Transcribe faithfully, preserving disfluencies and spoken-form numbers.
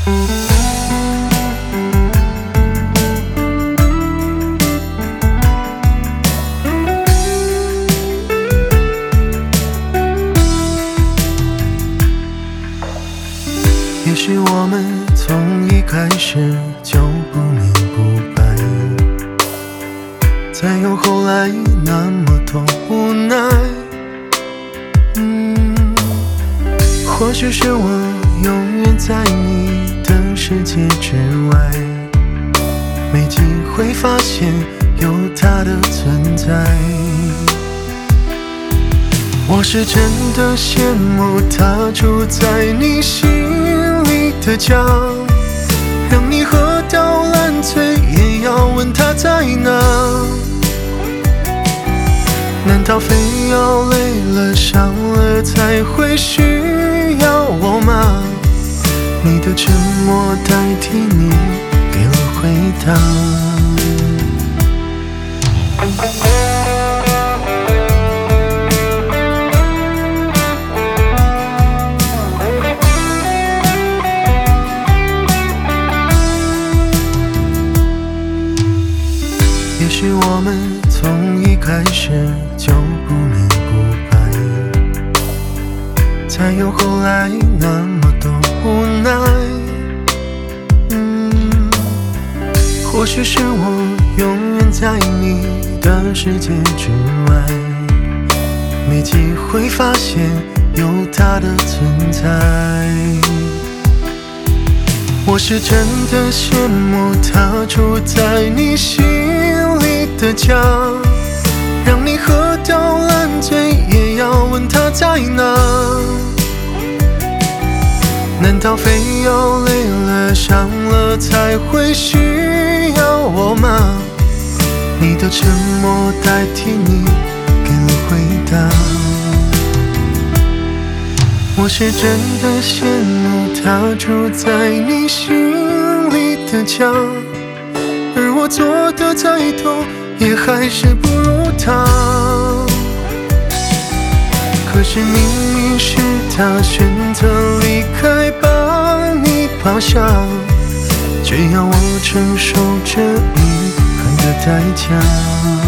也许我们从一开始就不明不白，才有后来那么多无奈。嗯，或许是我永远在你的世界之外，没机会发现有他的存在。我是真的羡慕他住在你心里的家，让你喝到烂醉也要问他在哪。难道非要累了伤了才会需要我吗？你的沉默代替你给了回答。也许我们从一开始就不明不白，才有后来那么多无奈。嗯，或许是我永远在你的世界之外，没机会发现有他的存在。我是真的羡慕他住在你心里的家，让你喝到烂醉也要问他在哪。难道非要累了伤了才会需要我吗？你的沉默代替你给了回答。我是真的羡慕他住在你心里的家，而我做的再多也还是不如他。可是明明是他选择离开把你抛下，却要我承受着遗憾的代价。